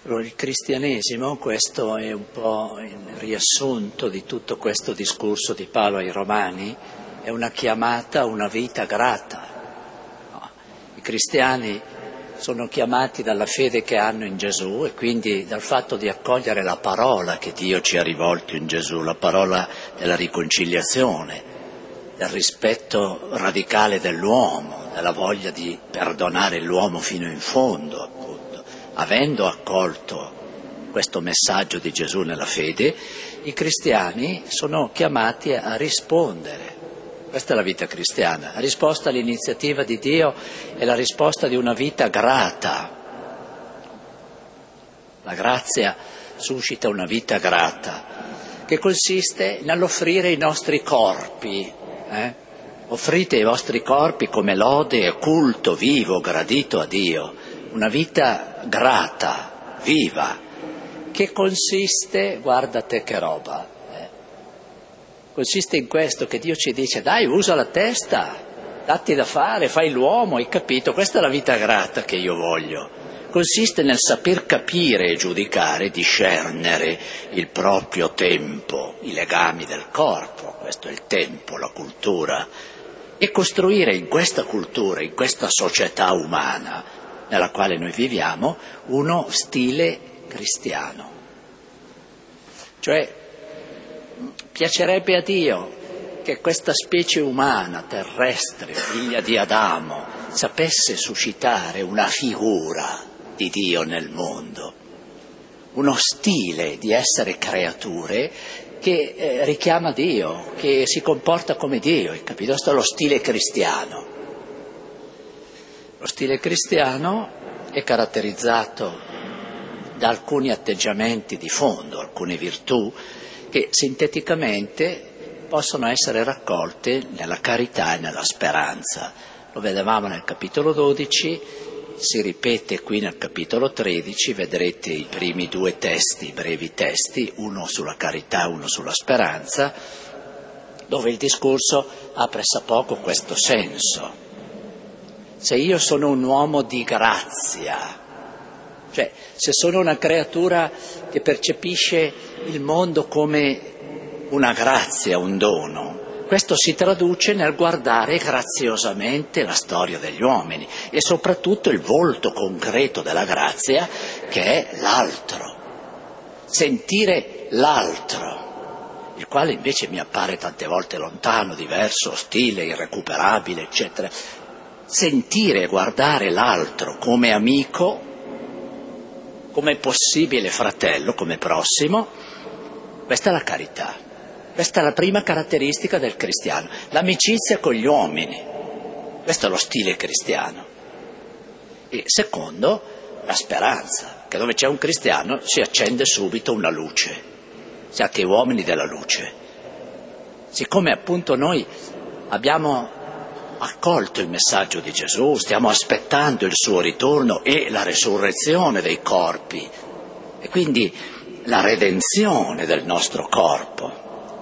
Allora, il cristianesimo, questo è un po' il riassunto di tutto questo discorso di Paolo ai Romani, è una chiamata a una vita grata. No? I cristiani sono chiamati dalla fede che hanno in Gesù e quindi dal fatto di accogliere la parola che Dio ci ha rivolto in Gesù, la parola della riconciliazione, del rispetto radicale dell'uomo, della voglia di perdonare l'uomo fino in fondo, appunto. Avendo accolto questo messaggio di Gesù nella fede, i cristiani sono chiamati a rispondere. Questa è la vita cristiana, la risposta all'iniziativa di Dio è la risposta di una vita grata. La grazia suscita una vita grata, che consiste nell'offrire i nostri corpi. Offrite i vostri corpi come lode e culto vivo, gradito a Dio. Una vita grata, viva, che consiste, guarda te che roba, consiste in questo che Dio ci dice: dai, usa la testa, datti da fare, fai l'uomo, hai capito? Questa è la vita grata che io voglio. Consiste nel saper capire e giudicare, discernere il proprio tempo, i legami del corpo, questo è il tempo, la cultura, e costruire in questa cultura, in questa società umana nella quale noi viviamo, uno stile cristiano. Cioè, piacerebbe a Dio che questa specie umana, terrestre, figlia di Adamo, sapesse suscitare una figura di Dio nel mondo, uno stile di essere creature che richiama Dio, che si comporta come Dio, hai capito? Questo è lo stile cristiano. Lo stile cristiano è caratterizzato da alcuni atteggiamenti di fondo, alcune virtù che sinteticamente possono essere raccolte nella carità e nella speranza. Lo vedevamo nel capitolo 12, si ripete qui nel capitolo 13, vedrete i primi due testi, brevi testi, uno sulla carità e uno sulla speranza, dove il discorso ha pressappoco questo senso. Se io sono un uomo di grazia, cioè se sono una creatura che percepisce il mondo come una grazia, un dono, questo si traduce nel guardare graziosamente la storia degli uomini e soprattutto il volto concreto della grazia che è l'altro, sentire l'altro, il quale invece mi appare tante volte lontano, diverso, ostile, irrecuperabile, eccetera. Sentire e guardare l'altro come amico, come possibile fratello, come prossimo, questa è la carità. Questa è la prima caratteristica del cristiano, l'amicizia con gli uomini. Questo è lo stile cristiano. E secondo, la speranza, che dove c'è un cristiano si accende subito una luce. Siate uomini della luce. Siccome appunto noi abbiamo accolto il messaggio di Gesù, stiamo aspettando il suo ritorno e la resurrezione dei corpi e quindi la redenzione del nostro corpo.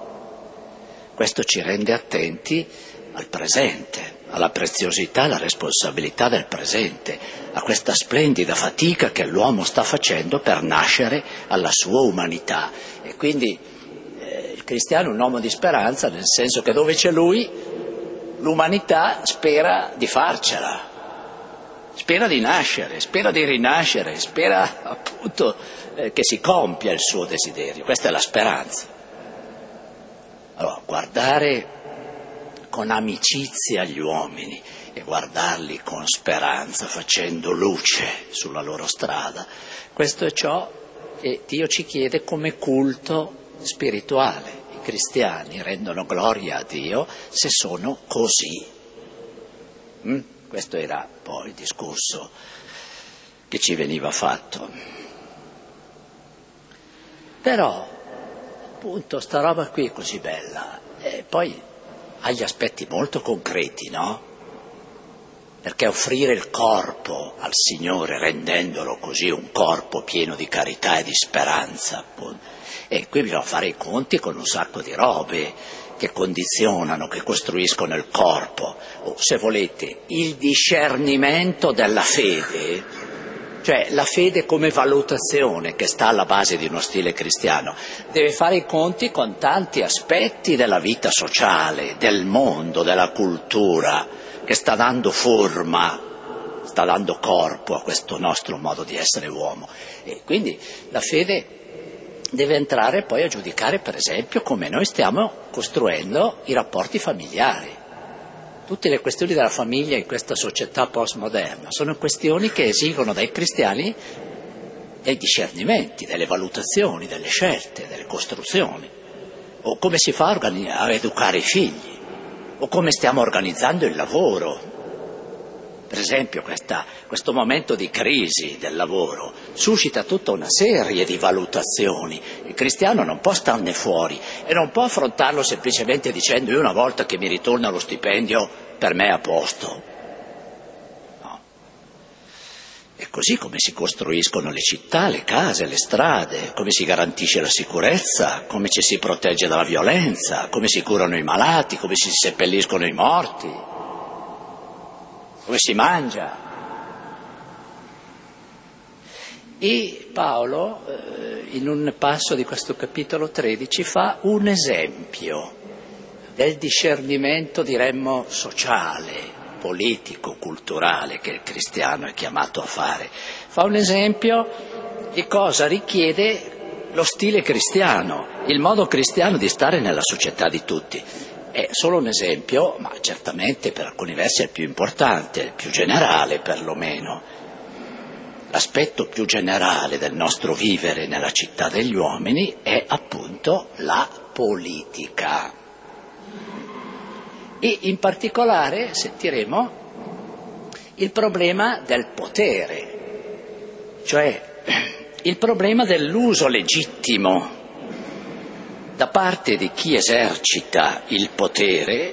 Questo ci rende attenti al presente, alla preziosità, alla responsabilità del presente, a questa splendida fatica che l'uomo sta facendo per nascere alla sua umanità. E quindi il cristiano è un uomo di speranza, nel senso che dove c'è lui l'umanità spera di farcela, spera di nascere, spera di rinascere, spera appunto che si compia il suo desiderio. Questa è la speranza. Allora, guardare con amicizia gli uomini e guardarli con speranza, facendo luce sulla loro strada, questo è ciò che Dio ci chiede come culto spirituale. I cristiani rendono gloria a Dio se sono così. Questo era poi il discorso che ci veniva fatto. Però, appunto, sta roba qui è così bella. E poi ha gli aspetti molto concreti, no? Perché offrire il corpo al Signore, rendendolo così un corpo pieno di carità e di speranza, appunto. E qui bisogna fare i conti con un sacco di robe che condizionano, che costruiscono il corpo. O, se volete, il discernimento della fede, Cioè la fede come valutazione che sta alla base di uno stile cristiano deve fare i conti con tanti aspetti della vita sociale, del mondo, della cultura, che sta dando forma, sta dando corpo a questo nostro modo di essere uomo. E quindi la fede deve entrare poi a giudicare, per esempio, come noi stiamo costruendo i rapporti familiari. Tutte le questioni della famiglia in questa società postmoderna sono questioni che esigono dai cristiani dei discernimenti, delle valutazioni, delle scelte, delle costruzioni. O come si fa a educare i figli, o come stiamo organizzando il lavoro. Per esempio questo momento di crisi del lavoro suscita tutta una serie di valutazioni. Il cristiano non può starne fuori e non può affrontarlo semplicemente dicendo io una volta che mi ritorna lo stipendio per me è a posto. No. È così come si costruiscono le città, le case, le strade, come si garantisce la sicurezza, come ci si protegge dalla violenza, come si curano i malati, come si seppelliscono i morti. Come si mangia. E Paolo, in un passo di questo capitolo 13, fa un esempio del discernimento, diremmo, sociale, politico, culturale che il cristiano è chiamato a fare. Fa un esempio di cosa richiede lo stile cristiano, il modo cristiano di stare nella società di tutti. È solo un esempio, ma certamente per alcuni versi è il più importante, il più generale perlomeno. L'aspetto più generale del nostro vivere nella città degli uomini è appunto la politica. E in particolare sentiremo il problema del potere, cioè il problema dell'uso legittimo da parte di chi esercita il potere,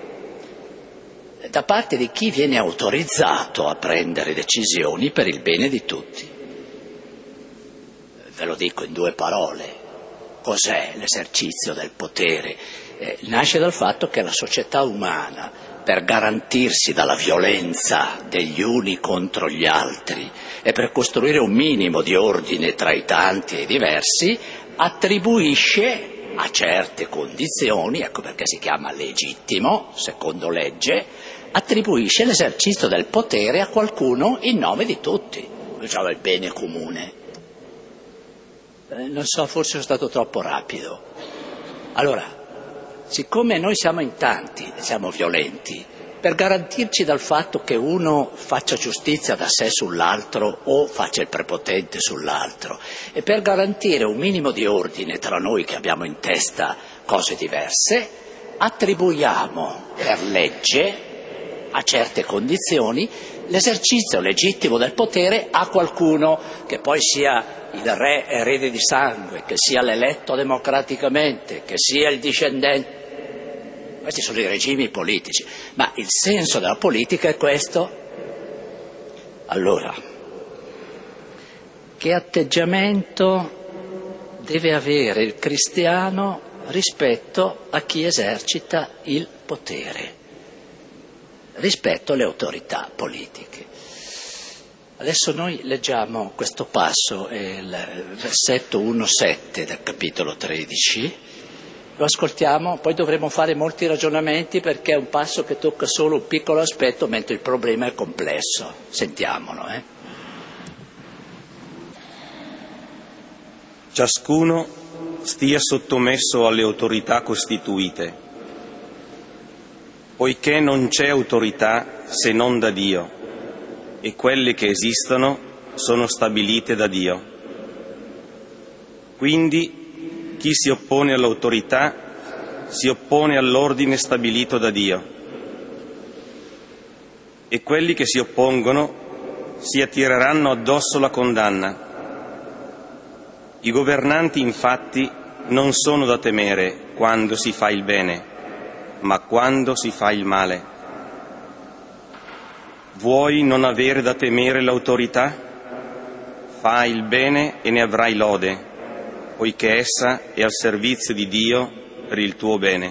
da parte di chi viene autorizzato a prendere decisioni per il bene di tutti. Ve lo dico in 2 parole. Cos'è l'esercizio del potere? Nasce dal fatto che la società umana, per garantirsi dalla violenza degli uni contro gli altri e per costruire un minimo di ordine tra i tanti e i diversi, attribuisce a certe condizioni, ecco perché si chiama legittimo, secondo legge, attribuisce l'esercizio del potere a qualcuno in nome di tutti, diciamo il bene comune. Non so, forse sono stato troppo rapido. Allora, siccome noi siamo in tanti, siamo violenti, per garantirci dal fatto che uno faccia giustizia da sé sull'altro o faccia il prepotente sull'altro, e per garantire un minimo di ordine tra noi che abbiamo in testa cose diverse, attribuiamo per legge a certe condizioni l'esercizio legittimo del potere a qualcuno, che poi sia il re erede di sangue, che sia l'eletto democraticamente, che sia il discendente. Questi sono i regimi politici, ma il senso della politica è questo. Allora, che atteggiamento deve avere il cristiano rispetto a chi esercita il potere, rispetto alle autorità politiche? Adesso noi leggiamo questo passo, il versetto 1-7 del capitolo 13, lo ascoltiamo, poi dovremo fare molti ragionamenti perché è un passo che tocca solo un piccolo aspetto, mentre il problema è complesso. Sentiamolo. Ciascuno stia sottomesso alle autorità costituite, poiché non c'è autorità se non da Dio, e quelle che esistono sono stabilite da Dio. Quindi chi si oppone all'autorità si oppone all'ordine stabilito da Dio, e quelli che si oppongono si attireranno addosso la condanna. I governanti, infatti, non sono da temere quando si fa il bene, ma quando si fa il male. Vuoi non avere da temere l'autorità? Fai il bene e ne avrai lode, poiché essa è al servizio di Dio per il tuo bene.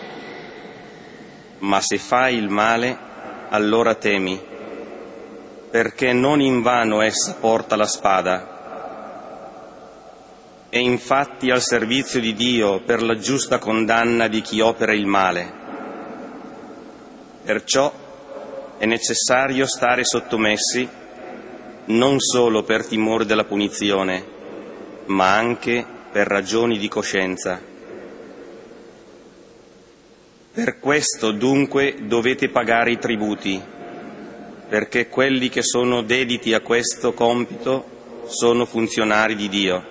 Ma se fai il male, allora temi, perché non invano essa porta la spada. È infatti al servizio di Dio per la giusta condanna di chi opera il male. Perciò è necessario stare sottomessi non solo per timore della punizione, ma anche per ragioni di coscienza. Per questo dunque dovete pagare i tributi, perché quelli che sono dediti a questo compito sono funzionari di Dio.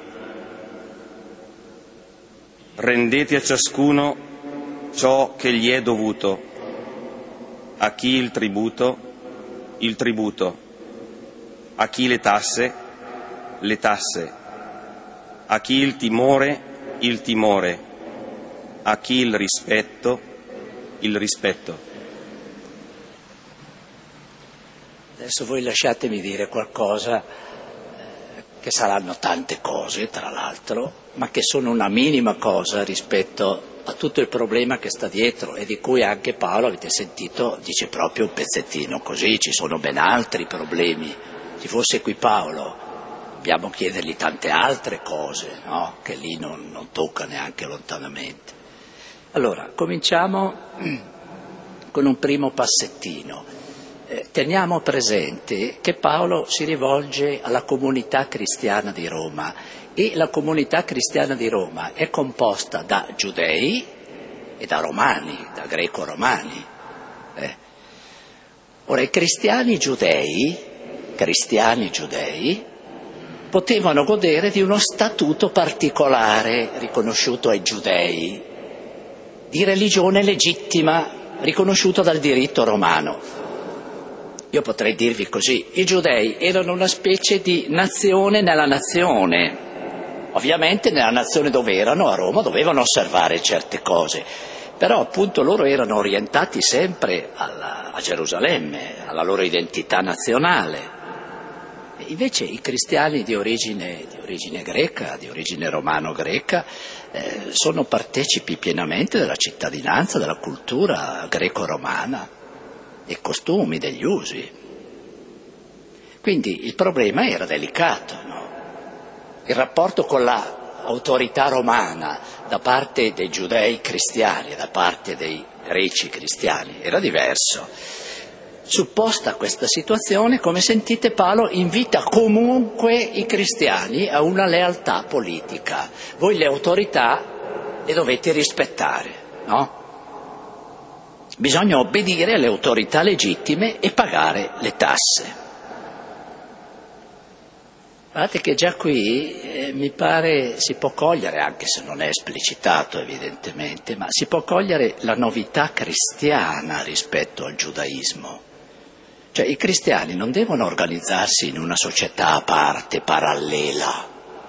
Rendete a ciascuno ciò che gli è dovuto, a chi il tributo, a chi le tasse, a chi il timore, a chi il rispetto. Adesso voi lasciatemi dire qualcosa, che saranno tante cose, tra l'altro, ma che sono una minima cosa rispetto a tutto il problema che sta dietro e di cui anche Paolo, avete sentito, dice proprio un pezzettino così, ci sono ben altri problemi. Se fosse qui Paolo, dobbiamo chiedergli tante altre cose, no? Che lì non tocca neanche lontanamente. Allora, cominciamo con un primo passettino. Teniamo presente che Paolo si rivolge alla comunità cristiana di Roma e la comunità cristiana di Roma è composta da giudei e da romani, da greco-romani. Ora, i cristiani giudei potevano godere di uno statuto particolare riconosciuto ai giudei, di religione legittima riconosciuta dal diritto romano. Io potrei dirvi così, i giudei erano una specie di nazione nella nazione. Ovviamente nella nazione dove erano, a Roma, dovevano osservare certe cose, però appunto loro erano orientati sempre a Gerusalemme, alla loro identità nazionale. E invece i cristiani di origine greca, di origine romano-greca, sono partecipi pienamente della cittadinanza, della cultura greco-romana, dei costumi, degli usi. Quindi il problema era delicato, no? Il rapporto con l'autorità romana da parte dei giudei cristiani e da parte dei greci cristiani era diverso. Supposta questa situazione, come sentite, Paolo invita comunque i cristiani a una lealtà politica. Voi le autorità le dovete rispettare, no? Bisogna obbedire alle autorità legittime e pagare le tasse. Guardate che già qui mi pare si può cogliere, anche se non è esplicitato evidentemente, ma si può cogliere la novità cristiana rispetto al giudaismo. Cioè i cristiani non devono organizzarsi in una società a parte, parallela.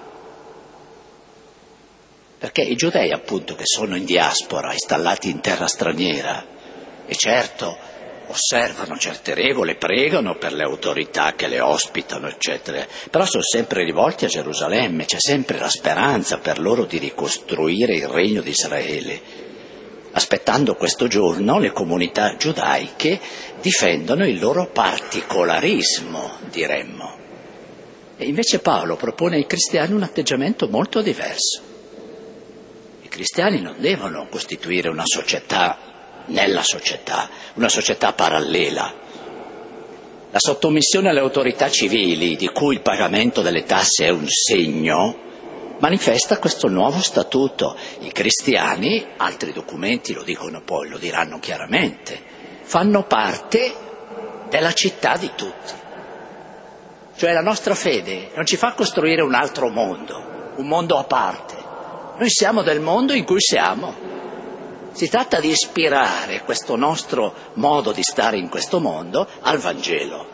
Perché i giudei appunto che sono in diaspora, installati in terra straniera, e certo osservano certe regole, pregano per le autorità che le ospitano, eccetera, però sono sempre rivolti a Gerusalemme, c'è sempre la speranza per loro di ricostruire il regno di Israele. Aspettando questo giorno, le comunità giudaiche difendono il loro particolarismo, diremmo. E invece Paolo propone ai cristiani un atteggiamento molto diverso. I cristiani non devono costituire una società nella società, una società parallela. La sottomissione alle autorità civili, di cui il pagamento delle tasse è un segno, manifesta questo nuovo statuto. I cristiani, altri documenti lo dicono poi, lo diranno chiaramente, fanno parte della città di tutti. Cioè la nostra fede non ci fa costruire un altro mondo, un mondo a parte. Noi siamo del mondo in cui siamo. Si tratta di ispirare questo nostro modo di stare in questo mondo al Vangelo.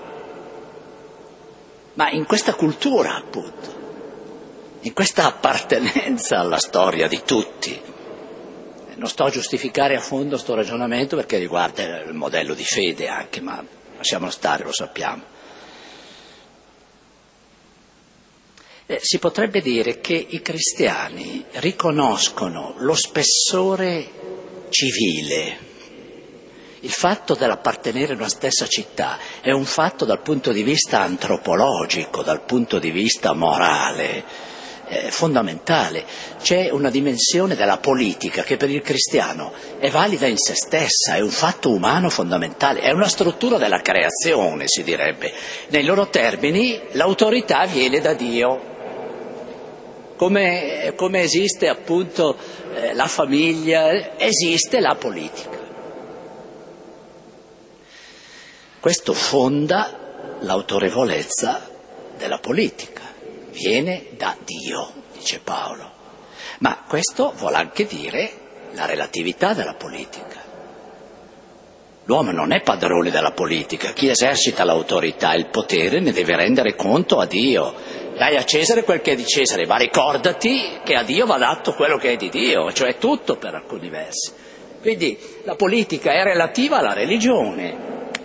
Ma in questa cultura, appunto, in questa appartenenza alla storia di tutti. Non sto a giustificare a fondo sto ragionamento perché riguarda il modello di fede anche, ma lasciamolo stare, lo sappiamo. Si potrebbe dire che i cristiani riconoscono lo spessore civile, Il fatto dell'appartenere a una stessa città è un fatto dal punto di vista antropologico, dal punto di vista morale, fondamentale. C'è una dimensione della politica che per il cristiano è valida in se stessa, è un fatto umano fondamentale, è una struttura della creazione, si direbbe. Nei loro termini l'autorità viene da Dio. Come esiste appunto la famiglia, esiste la politica. Questo fonda l'autorevolezza della politica, viene da Dio, dice Paolo. Ma questo vuol anche dire la relatività della politica. L'uomo non è padrone della politica, chi esercita l'autorità e il potere ne deve rendere conto a Dio. Dai a Cesare quel che è di Cesare, ma ricordati che a Dio va dato quello che è di Dio, cioè tutto per alcuni versi. Quindi la politica è relativa alla religione.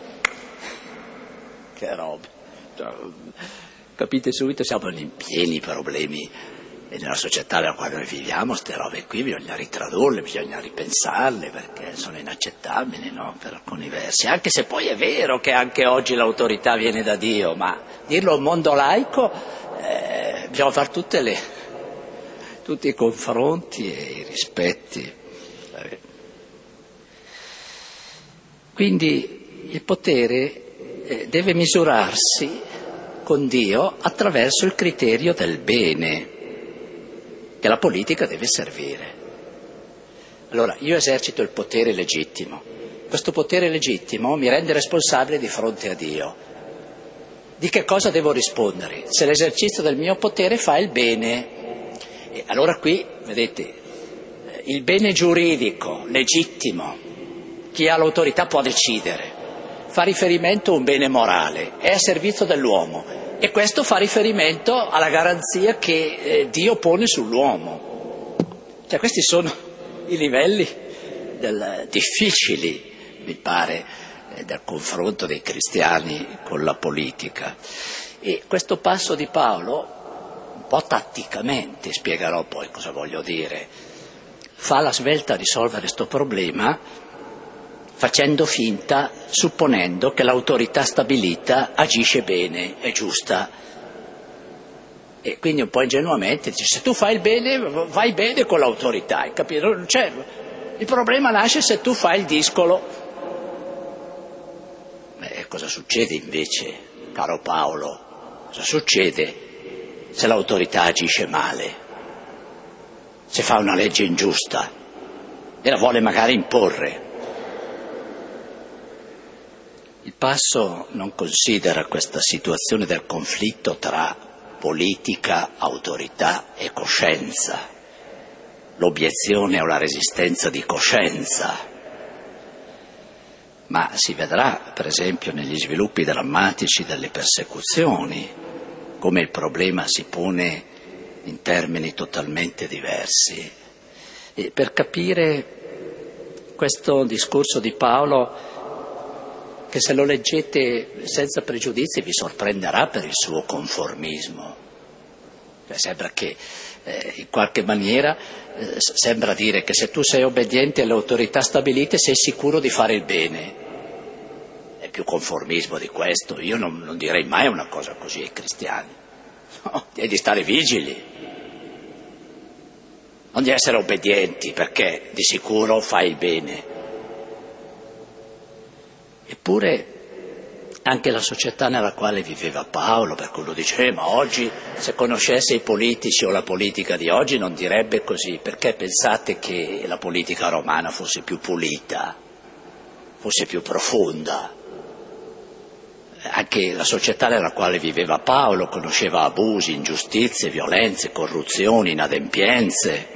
Che roba. Capite subito, siamo in pieni problemi e nella società nella quale noi viviamo, queste robe qui bisogna ritradurle, bisogna ripensarle perché sono inaccettabili, no? Per alcuni versi, anche se poi è vero che anche oggi l'autorità viene da Dio, ma dirlo a un mondo laico bisogna fare tutti i confronti e i rispetti. Quindi il potere deve misurarsi con Dio attraverso il criterio del bene che la politica deve servire. Allora, io esercito il potere legittimo. Questo potere legittimo mi rende responsabile di fronte a Dio. Di che cosa devo rispondere? Se l'esercizio del mio potere fa il bene. E allora qui, vedete, il bene giuridico, legittimo, chi ha l'autorità può decidere. Fa riferimento a un bene morale, è a servizio dell'uomo e questo fa riferimento alla garanzia che Dio pone sull'uomo. Cioè questi sono i livelli difficili, mi pare, del confronto dei cristiani con la politica. E questo passo di Paolo, un po' tatticamente, spiegherò poi cosa voglio dire, fa la svelta a risolvere questo problema facendo finta, supponendo che l'autorità stabilita agisce bene, è giusta. E quindi un po' ingenuamente dice, se tu fai il bene, vai bene con l'autorità, capito? Cioè, il problema nasce se tu fai il discolo. Cosa succede invece, caro Paolo? Cosa succede se l'autorità agisce male? Se fa una legge ingiusta e la vuole magari imporre? Il passo non considera questa situazione del conflitto tra politica, autorità e coscienza, l'obiezione o la resistenza di coscienza, ma si vedrà, per esempio, negli sviluppi drammatici delle persecuzioni, come il problema si pone in termini totalmente diversi. E per capire questo discorso di Paolo, che se lo leggete senza pregiudizi vi sorprenderà per il suo conformismo. Sembra che in qualche maniera sembra dire che se tu sei obbediente alle autorità stabilite sei sicuro di fare il bene. È più conformismo di questo. Io non direi mai una cosa così ai cristiani. No, è di stare vigili, non di essere obbedienti, perché di sicuro fai il bene. Eppure anche la società nella quale viveva Paolo, per cui uno dice, ma oggi se conoscesse i politici o la politica di oggi non direbbe così, perché pensate che la politica romana fosse più pulita, fosse più profonda. Anche la società nella quale viveva Paolo conosceva abusi, ingiustizie, violenze, corruzioni, inadempienze.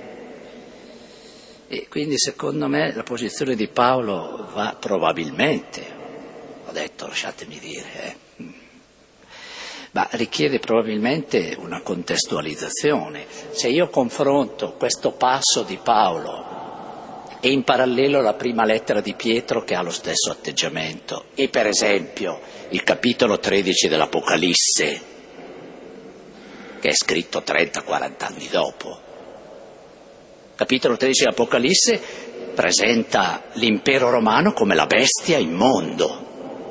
E quindi secondo me la posizione di Paolo va probabilmente, ho detto, lasciatemi dire, ma richiede probabilmente una contestualizzazione. Se io confronto questo passo di Paolo e in parallelo la prima lettera di Pietro che ha lo stesso atteggiamento, e per esempio il capitolo 13 dell'Apocalisse, che è scritto 30-40 anni dopo, capitolo 13 dell'Apocalisse presenta l'impero romano come la bestia immonda.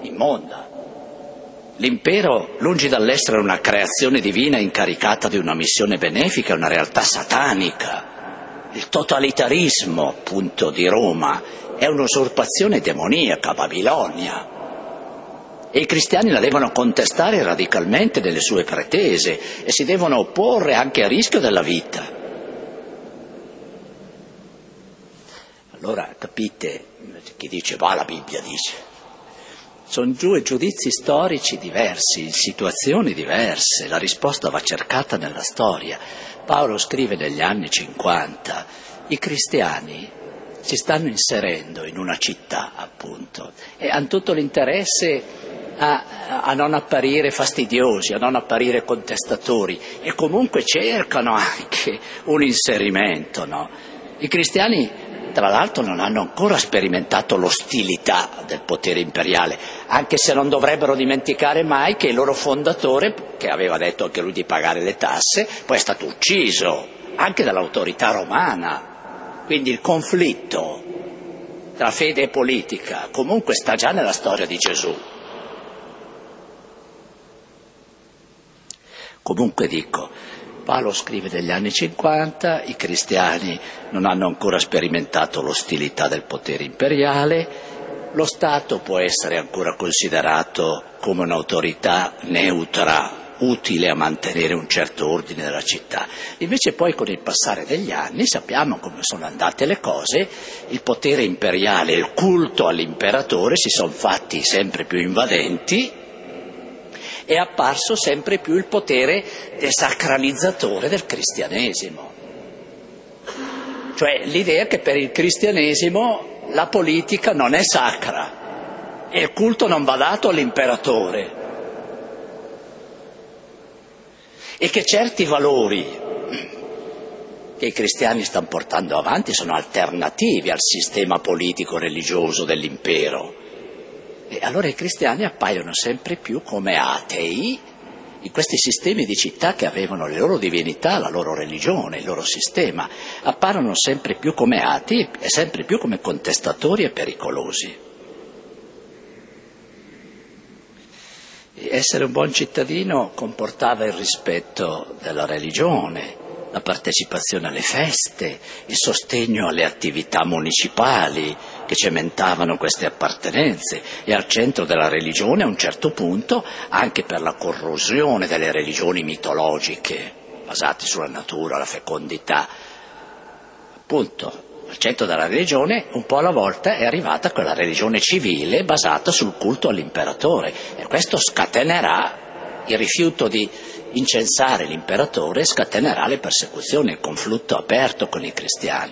L'impero, lungi dall'essere una creazione divina incaricata di una missione benefica, è una realtà satanica. Il totalitarismo, appunto, di Roma è un'usurpazione demoniaca, Babilonia. E i cristiani la devono contestare radicalmente nelle sue pretese e si devono opporre anche a rischio della vita. Allora, capite, chi dice, la Bibbia dice. Sono due giudizi storici diversi, in situazioni diverse, la risposta va cercata nella storia. Paolo scrive negli anni 50, i cristiani si stanno inserendo in una città, appunto, e hanno tutto l'interesse a non apparire fastidiosi, a non apparire contestatori, e comunque cercano anche un inserimento, no? I cristiani, tra l'altro, non hanno ancora sperimentato l'ostilità del potere imperiale, anche se non dovrebbero dimenticare mai che il loro fondatore, che aveva detto anche lui di pagare le tasse, poi è stato ucciso anche dall'autorità romana. Quindi il conflitto tra fede e politica comunque sta già nella storia di Gesù. Comunque dico, Paolo scrive negli anni 50, i cristiani non hanno ancora sperimentato l'ostilità del potere imperiale, lo Stato può essere ancora considerato come un'autorità neutra, utile a mantenere un certo ordine nella città. Invece poi con il passare degli anni sappiamo come sono andate le cose, il potere imperiale, il culto all'imperatore si sono fatti sempre più invadenti, è apparso sempre più il potere desacralizzatore del cristianesimo. Cioè l'idea che per il cristianesimo la politica non è sacra e il culto non va dato all'imperatore e che certi valori che i cristiani stanno portando avanti sono alternativi al sistema politico-religioso dell'impero. E allora i cristiani appaiono sempre più come atei in questi sistemi di città che avevano le loro divinità, la loro religione, il loro sistema, appaiono sempre più come atei e sempre più come contestatori e pericolosi. Essere un buon cittadino comportava il rispetto della religione, la partecipazione alle feste, il sostegno alle attività municipali che cementavano queste appartenenze, e al centro della religione a un certo punto anche per la corrosione delle religioni mitologiche basate sulla natura, la fecondità. Appunto, al centro della religione un po' alla volta è arrivata quella religione civile basata sul culto all'imperatore, e questo scatenerà il rifiuto di incensare l'imperatore, scatenerà le persecuzioni, il conflitto aperto con i cristiani.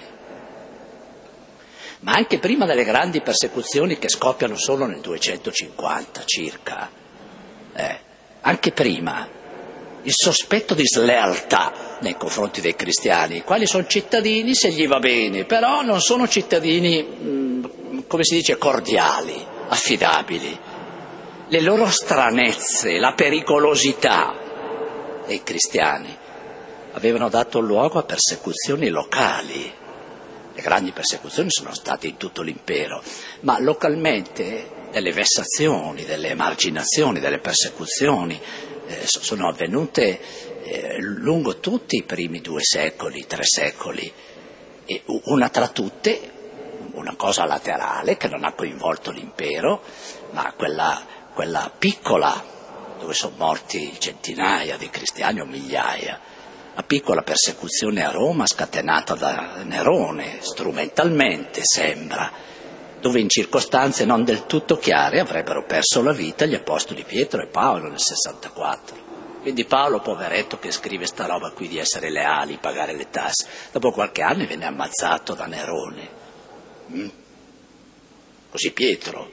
Ma anche prima delle grandi persecuzioni che scoppiano solo nel 250 circa, anche prima, il sospetto di slealtà nei confronti dei cristiani, i quali sono cittadini se gli va bene, però non sono cittadini, come si dice, cordiali, affidabili. Le loro stranezze, la pericolosità dei cristiani avevano dato luogo a persecuzioni locali. Le grandi persecuzioni sono state in tutto l'impero, ma localmente delle vessazioni, delle emarginazioni, delle persecuzioni sono avvenute lungo tutti i primi 2 secoli, 3 secoli, e una tra tutte, una cosa laterale che non ha coinvolto l'impero, ma quella piccola, dove sono morti centinaia di cristiani o migliaia, la piccola persecuzione a Roma scatenata da Nerone, strumentalmente sembra, dove in circostanze non del tutto chiare avrebbero perso la vita gli apostoli Pietro e Paolo nel 64. Quindi Paolo, poveretto, che scrive sta roba qui di essere leali, pagare le tasse, dopo qualche anno venne ammazzato da Nerone. Così Pietro.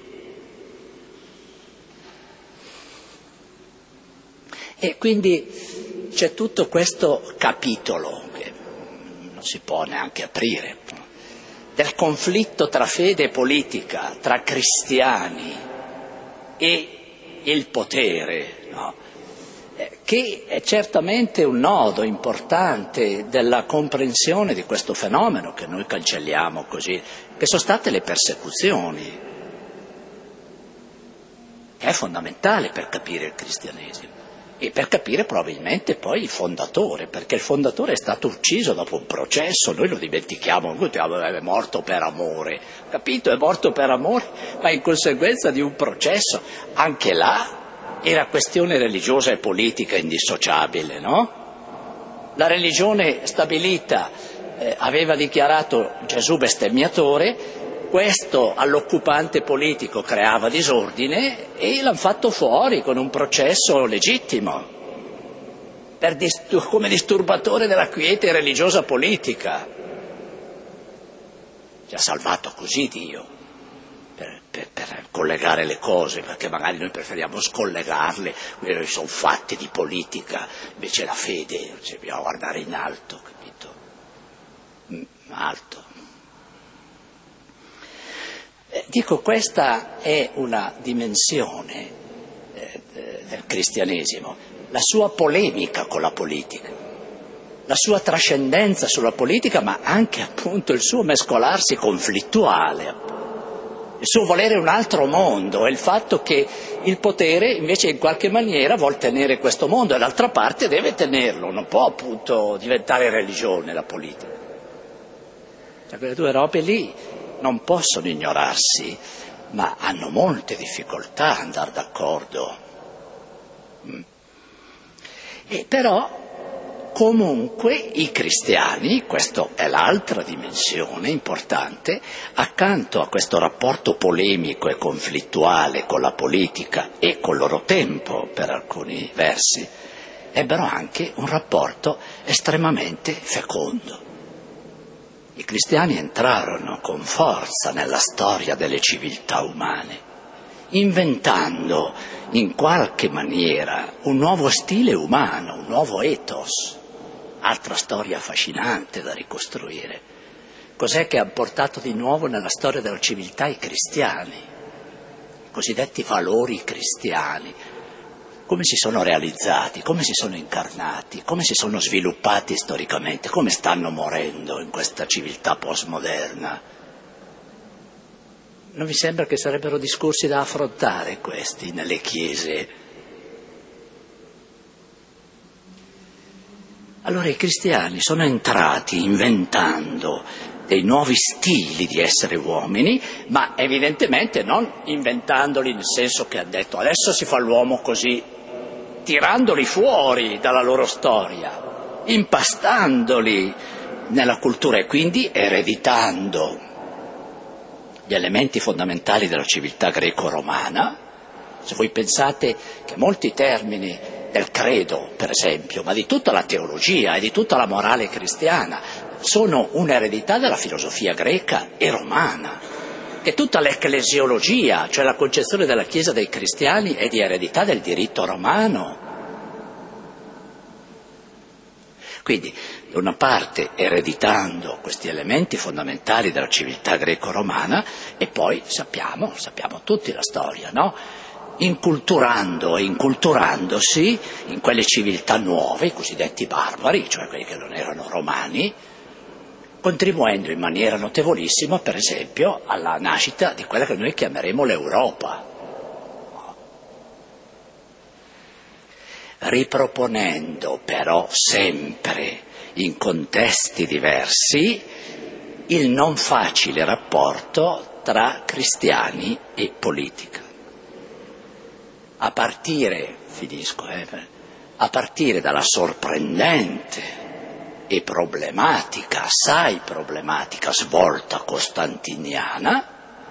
E quindi c'è tutto questo capitolo, che non si può neanche aprire, del conflitto tra fede e politica, tra cristiani e il potere, no? che è certamente un nodo importante della comprensione di questo fenomeno che noi cancelliamo così, che sono state le persecuzioni, che è fondamentale per capire il cristianesimo e per capire probabilmente poi il fondatore, perché il fondatore è stato ucciso dopo un processo, noi lo dimentichiamo, noi diciamo è morto per amore, capito? È morto per amore, ma in conseguenza di un processo, anche là era questione religiosa e politica indissociabile, no? La religione stabilita aveva dichiarato Gesù bestemmiatore, questo all'occupante politico creava disordine e l'hanno fatto fuori con un processo legittimo, come disturbatore della quiete religiosa politica. Ci ha salvato così Dio. Per collegare le cose, perché magari noi preferiamo scollegarle, sono fatti di politica, invece la fede, cioè, bisogna guardare in alto, capito? Alto. Dico, questa è una dimensione del cristianesimo, la sua polemica con la politica, la sua trascendenza sulla politica, ma anche appunto il suo mescolarsi conflittuale, il suo volere un altro mondo, e il fatto che il potere invece in qualche maniera vuol tenere questo mondo e l'altra parte deve tenerlo, non può appunto diventare religione la politica. Cioè, quelle due robe lì non possono ignorarsi, ma hanno molte difficoltà a andare d'accordo. E però comunque i cristiani, questa è l'altra dimensione importante, accanto a questo rapporto polemico e conflittuale con la politica e col loro tempo per alcuni versi, ebbero anche un rapporto estremamente fecondo. I cristiani entrarono con forza nella storia delle civiltà umane, inventando in qualche maniera un nuovo stile umano, un nuovo ethos. Altra storia affascinante da ricostruire. Cos'è che ha portato di nuovo nella storia della civiltà i cristiani? I cosiddetti valori cristiani. Come si sono realizzati, come si sono incarnati, come si sono sviluppati storicamente, come stanno morendo in questa civiltà postmoderna. Non vi sembra che sarebbero discorsi da affrontare questi nelle chiese? Allora i cristiani sono entrati inventando dei nuovi stili di essere uomini, ma evidentemente non inventandoli nel senso che ha detto adesso si fa l'uomo così, tirandoli fuori dalla loro storia, impastandoli nella cultura e quindi ereditando gli elementi fondamentali della civiltà greco-romana. Se voi pensate che molti termini del credo, per esempio, ma di tutta la teologia e di tutta la morale cristiana, sono un'eredità della filosofia greca e romana, che tutta l'ecclesiologia, cioè la concezione della Chiesa dei cristiani, è di eredità del diritto romano. Quindi, da una parte ereditando questi elementi fondamentali della civiltà greco-romana, e poi sappiamo tutti la storia, no? Inculturando e inculturandosi in quelle civiltà nuove, i cosiddetti barbari, cioè quelli che non erano romani, contribuendo in maniera notevolissima, per esempio, alla nascita di quella che noi chiameremo l'Europa, riproponendo però sempre in contesti diversi il non facile rapporto tra cristiani e politica. A partire dalla sorprendente e problematica, assai problematica svolta costantiniana,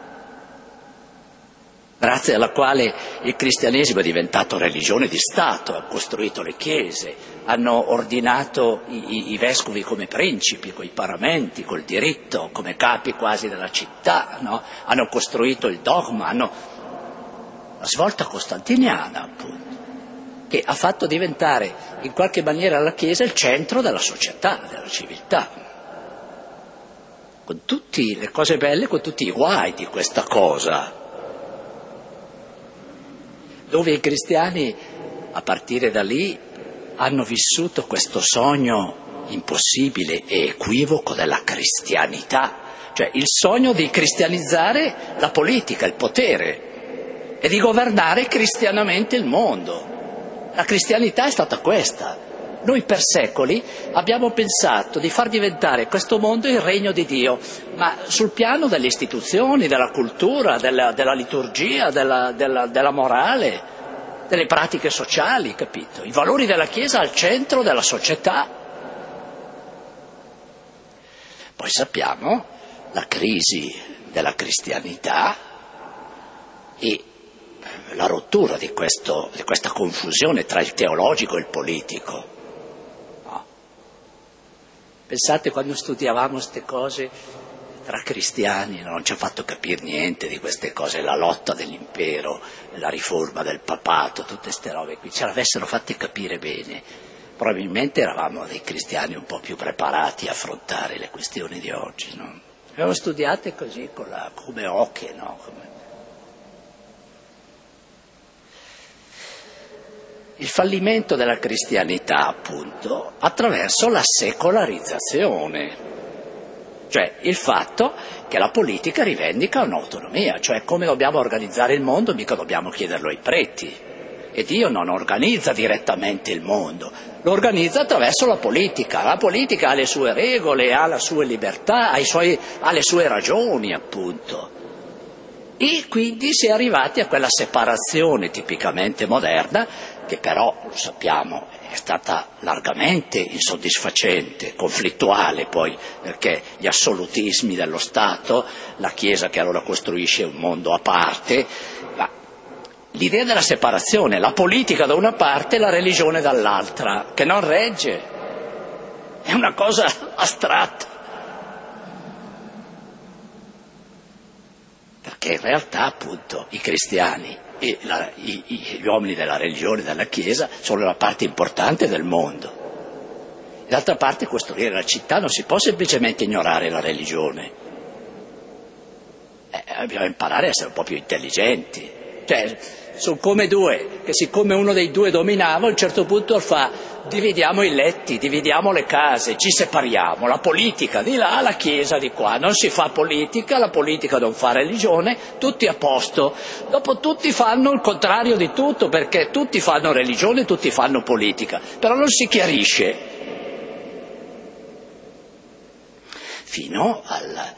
grazie alla quale il cristianesimo è diventato religione di Stato, ha costruito le chiese, hanno ordinato i vescovi come principi, coi paramenti, col diritto, come capi quasi della città, no? Hanno costruito il dogma, la svolta costantiniana, appunto, che ha fatto diventare in qualche maniera la Chiesa il centro della società, della civiltà, con tutte le cose belle, con tutti i guai di questa cosa, dove i cristiani a partire da lì hanno vissuto questo sogno impossibile e equivoco della cristianità, cioè il sogno di cristianizzare la politica, il potere e di governare cristianamente il mondo. La cristianità è stata questa. Noi per secoli abbiamo pensato di far diventare questo mondo il regno di Dio, ma sul piano delle istituzioni, della cultura, della liturgia, della morale, delle pratiche sociali, capito? I valori della Chiesa al centro della società. Poi sappiamo la crisi della cristianità e la rottura di questa confusione tra il teologico e il politico. No. Pensate quando studiavamo queste cose tra cristiani, non ci ha fatto capire niente di queste cose, la lotta dell'impero, la riforma del papato, tutte queste robe qui, ce l'avessero fatte capire bene, probabilmente eravamo dei cristiani un po' più preparati a affrontare le questioni di oggi, no? Abbiamo studiate così, come occhie, no? Il fallimento della cristianità, appunto, attraverso la secolarizzazione, cioè il fatto che la politica rivendica un'autonomia, cioè come dobbiamo organizzare il mondo, mica dobbiamo chiederlo ai preti. E Dio non organizza direttamente il mondo, lo organizza attraverso la politica. La politica ha le sue regole, ha la sua libertà, ha le sue ragioni, appunto. E quindi si è arrivati a quella separazione tipicamente moderna, che però, lo sappiamo, è stata largamente insoddisfacente, conflittuale poi, perché gli assolutismi dello Stato, la Chiesa che allora costruisce un mondo a parte, ma l'idea della separazione, la politica da una parte e la religione dall'altra, che non regge, è una cosa astratta. Perché in realtà, appunto, i cristiani e gli uomini della religione, della Chiesa, sono la parte importante del mondo. D'altra parte, costruire la città non si può semplicemente ignorare la religione. Dobbiamo imparare a essere un po' più intelligenti. Cioè, sono come due, che siccome uno dei due dominava, a un certo punto fa: dividiamo i letti, dividiamo le case, ci separiamo, la politica di là, la Chiesa di qua, non si fa politica, la politica non fa religione, tutti a posto. Dopo tutti fanno il contrario di tutto, perché tutti fanno religione, tutti fanno politica, però non si chiarisce. Fino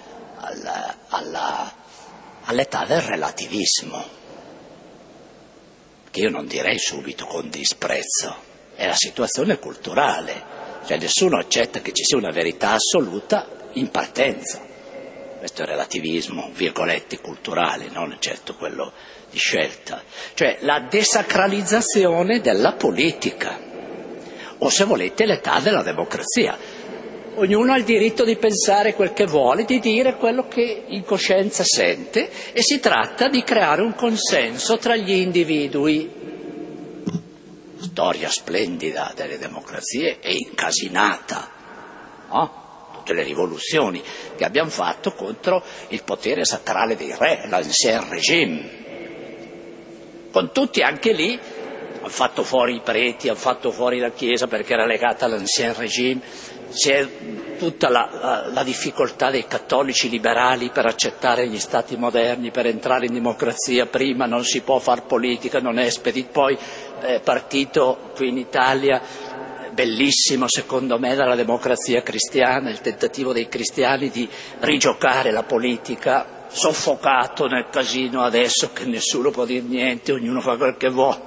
all'età del relativismo, che io non direi subito con disprezzo. È la situazione culturale, cioè nessuno accetta che ci sia una verità assoluta in partenza. Questo è relativismo, virgolette, culturale, non certo quello di scelta. Cioè la desacralizzazione della politica, o se volete l'età della democrazia. Ognuno ha il diritto di pensare quel che vuole, di dire quello che in coscienza sente, e si tratta di creare un consenso tra gli individui. Storia splendida delle democrazie e incasinata, no? Tutte le rivoluzioni che abbiamo fatto contro il potere sacrale dei re, l'ancien régime, con tutti anche lì, hanno fatto fuori i preti, hanno fatto fuori la Chiesa perché era legata all'ancien régime, c'è tutta la difficoltà dei cattolici liberali per accettare gli stati moderni, per entrare in democrazia. Prima non si può far politica, non è spedito. Poi partito qui in Italia, bellissimo secondo me, dalla democrazia cristiana, il tentativo dei cristiani di rigiocare la politica, soffocato nel casino adesso che nessuno può dire niente, ognuno fa quel che vuole.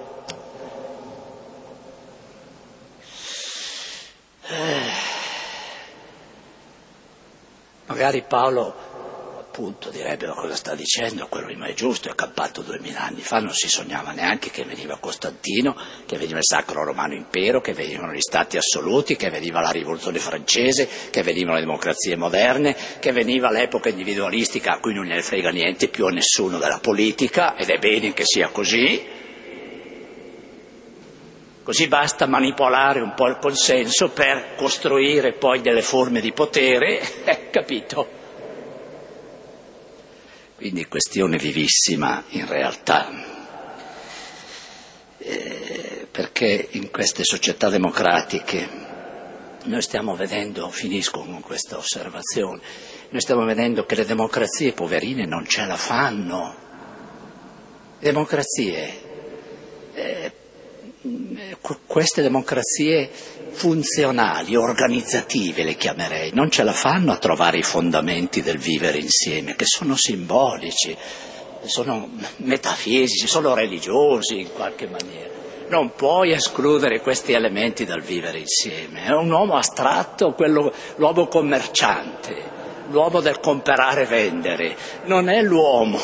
Magari Paolo, appunto, direbbe: ma cosa sta dicendo? Quello non è giusto, è campato 2000 anni fa, non si sognava neanche che veniva Costantino, che veniva il Sacro Romano Impero, che venivano gli stati assoluti, che veniva la Rivoluzione francese, che venivano le democrazie moderne, che veniva l'epoca individualistica a cui non gliene frega niente più a nessuno della politica, ed è bene che sia così. Così basta manipolare un po' il consenso per costruire poi delle forme di potere, capito? Quindi questione vivissima in realtà. perché in queste società democratiche noi stiamo vedendo, finisco con questa osservazione, noi stiamo vedendo che le democrazie poverine non ce la fanno. Le democrazie, queste democrazie funzionali, organizzative le chiamerei, non ce la fanno a trovare i fondamenti del vivere insieme, che sono simbolici, sono metafisici, sono religiosi in qualche maniera. Non puoi escludere questi elementi dal vivere insieme. È un uomo astratto, l'uomo commerciante, l'uomo del comprare e vendere, non è l'uomo.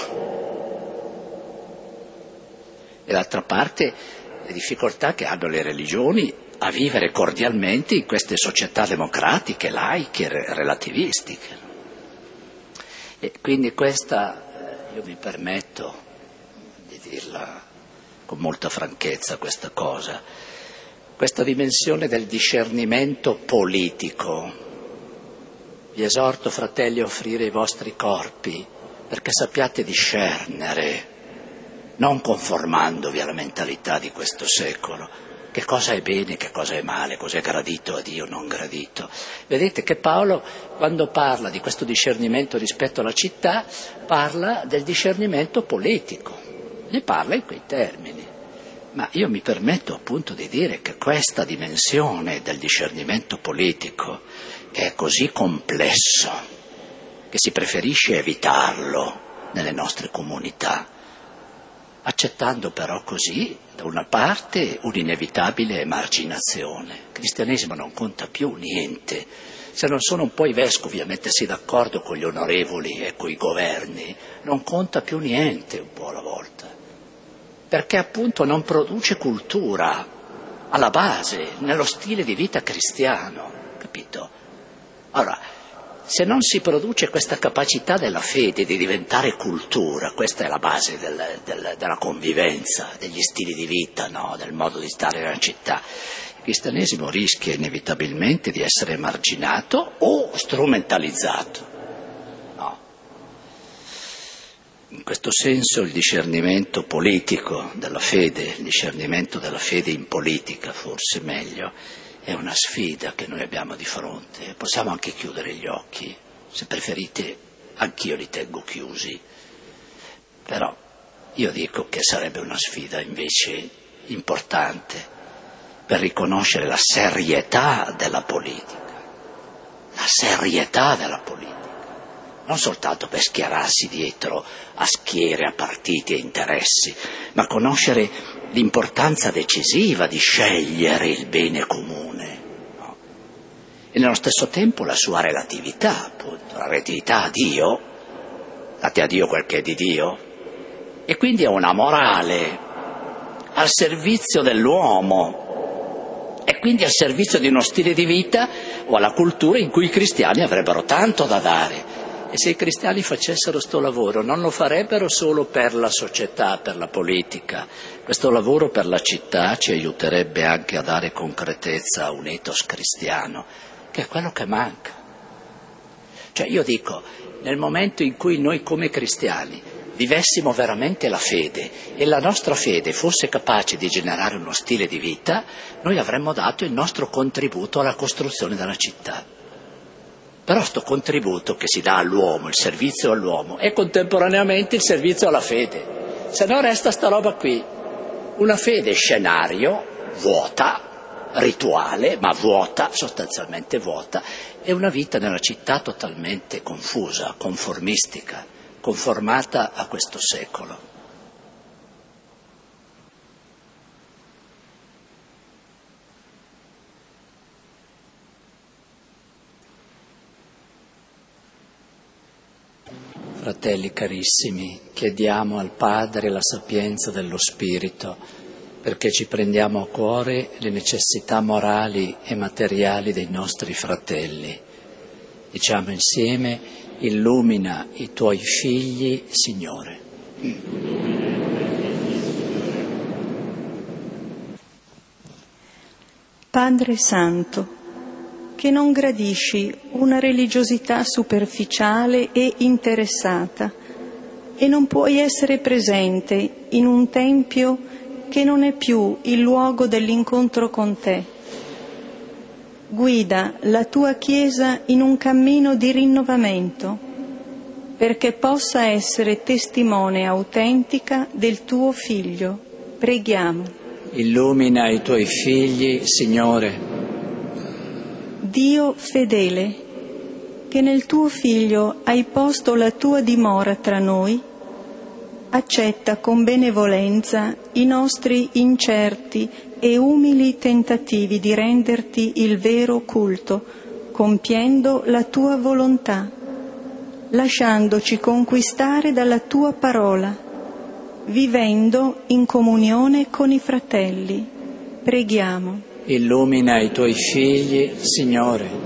E d'altra parte le difficoltà che hanno le religioni a vivere cordialmente in queste società democratiche, laiche, relativistiche. E quindi questa, io mi permetto di dirla con molta franchezza questa cosa, questa dimensione del discernimento politico. Vi esorto, fratelli, a offrire i vostri corpi perché sappiate discernere, non conformandovi alla mentalità di questo secolo, che cosa è bene, che cosa è male, cosa è gradito a Dio, non gradito. Vedete che Paolo, quando parla di questo discernimento rispetto alla città, parla del discernimento politico. Ne parla in quei termini, ma io mi permetto appunto di dire che questa dimensione del discernimento politico è così complesso che si preferisce evitarlo nelle nostre comunità, accettando però così da una parte un'inevitabile emarginazione. Il cristianesimo non conta più niente, se non sono un po' i vescovi a mettersi d'accordo con gli onorevoli e con i governi, non conta più niente un po' alla volta. Perché appunto non produce cultura alla base, nello stile di vita cristiano, capito? Allora, se non si produce questa capacità della fede di diventare cultura, questa è la base della convivenza, degli stili di vita, no? Del modo di stare nella città, il cristianesimo rischia inevitabilmente di essere emarginato o strumentalizzato. In questo senso il discernimento politico della fede, il discernimento della fede in politica, forse meglio, è una sfida che noi abbiamo di fronte. Possiamo anche chiudere gli occhi, se preferite anch'io li tengo chiusi, però io dico che sarebbe una sfida invece importante per riconoscere la serietà della politica, la serietà della politica. Non soltanto per schierarsi dietro a schiere, a partiti e interessi, ma conoscere l'importanza decisiva di scegliere il bene comune, no? E nello stesso tempo la sua relatività, appunto, la relatività a Dio, date a Dio quel che è di Dio, e quindi è una morale al servizio dell'uomo, e quindi al servizio di uno stile di vita o alla cultura in cui i cristiani avrebbero tanto da dare. E se i cristiani facessero sto lavoro non lo farebbero solo per la società, per la politica. Questo lavoro per la città ci aiuterebbe anche a dare concretezza a un ethos cristiano, che è quello che manca. Cioè io dico, nel momento in cui noi come cristiani vivessimo veramente la fede e la nostra fede fosse capace di generare uno stile di vita, noi avremmo dato il nostro contributo alla costruzione della città. Però sto contributo che si dà all'uomo, il servizio all'uomo, è contemporaneamente il servizio alla fede. Se no resta sta roba qui, una fede scenario, vuota, rituale, ma vuota, sostanzialmente vuota, e una vita nella città totalmente confusa, conformistica, conformata a questo secolo. Fratelli carissimi, chiediamo al Padre la sapienza dello Spirito perché ci prendiamo a cuore le necessità morali e materiali dei nostri fratelli. Diciamo insieme: illumina i tuoi figli, Signore. Padre Santo, che non gradisci una religiosità superficiale e interessata e non puoi essere presente in un tempio che non è più il luogo dell'incontro con te. Guida la tua Chiesa in un cammino di rinnovamento, perché possa essere testimone autentica del tuo Figlio. Preghiamo. Illumina i tuoi figli, Signore. Dio fedele, che nel tuo Figlio hai posto la tua dimora tra noi, accetta con benevolenza i nostri incerti e umili tentativi di renderti il vero culto, compiendo la tua volontà, lasciandoci conquistare dalla tua parola, vivendo in comunione con i fratelli. Preghiamo. Illumina i tuoi figli, Signore.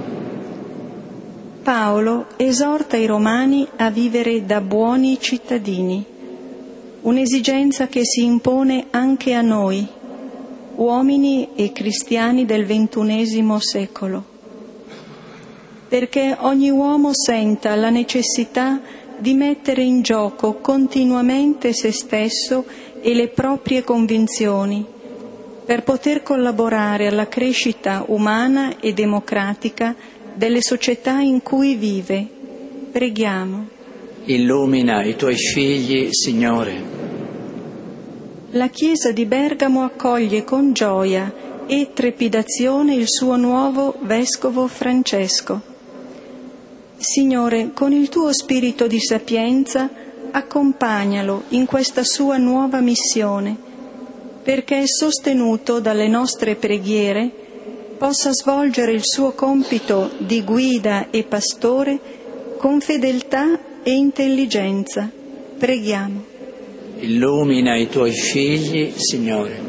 Paolo esorta i Romani a vivere da buoni cittadini, un'esigenza che si impone anche a noi, uomini e cristiani del XXI secolo, perché ogni uomo senta la necessità di mettere in gioco continuamente se stesso e le proprie convinzioni per poter collaborare alla crescita umana e democratica delle società in cui vive. Preghiamo. Illumina i tuoi figli, Signore. La Chiesa di Bergamo accoglie con gioia e trepidazione il suo nuovo Vescovo Francesco. Signore, con il tuo spirito di sapienza, accompagnalo in questa sua nuova missione, perché sostenuto dalle nostre preghiere possa svolgere il suo compito di guida e pastore con fedeltà e intelligenza. Preghiamo. Illumina i tuoi figli, Signore.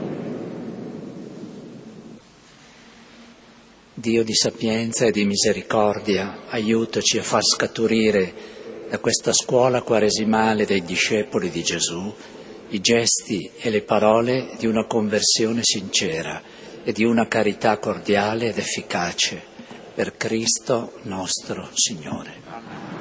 Dio di sapienza e di misericordia, aiutaci a far scaturire da questa scuola quaresimale dei discepoli di Gesù i gesti e le parole di una conversione sincera e di una carità cordiale ed efficace per Cristo nostro Signore.